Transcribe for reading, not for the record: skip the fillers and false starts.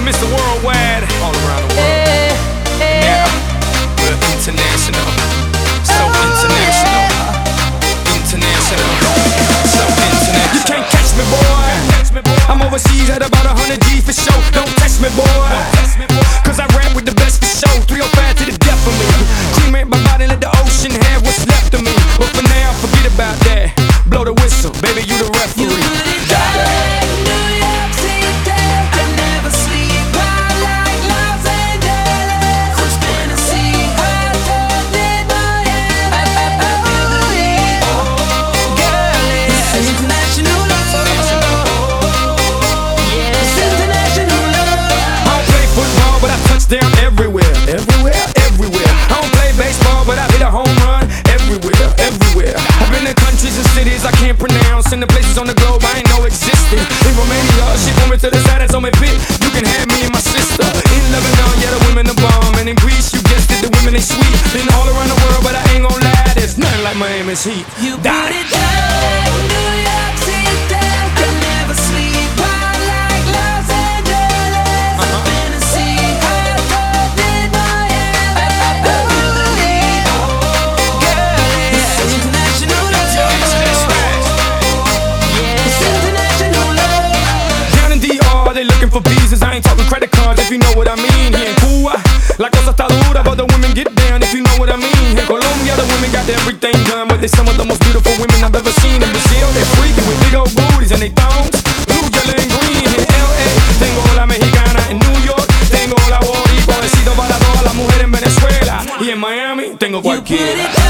Mr. Worldwide, all around the world. Now, we're international, so international, international, so international. You can't catch me, boy. I'm overseas at about 100 G for show. Don't test me, boy, cause I rap with the best for show. 305 to the death of me. Cremate my body, let the ocean have what's left of me. But for now, forget about that. Blow the whistle, baby, you the referee. Down everywhere, everywhere, everywhere. I don't play baseball, but I hit a home run everywhere, everywhere. I've been in countries and cities I can't pronounce, and the places on the globe I ain't know existed. In Romania, she pulled me to the side and told me, "Pit, you can have me and my sister." In Lebanon, yeah, the women are bomb, and in Greece, you guessed it, the women they sweet. Been all around the world, but I ain't gon' lie, there's nothing like Miami's heat. You put it down, New York City. I never sleep, I like Los Angeles. Looking for visas, I ain't talking credit cards if you know what I mean. Here in Cuba, la cosa está dura, but the women get down if you know what I mean. In Colombia, the women got everything done, but they some of the most beautiful women I've ever seen. In Brazil, they're freaky with big old booties and they thongs, blue, yellow, and green. In LA, tengo la mexicana. In New York, tengo la boricua. Besito para todas las mujeres en Venezuela. Y en Miami, tengo cualquiera.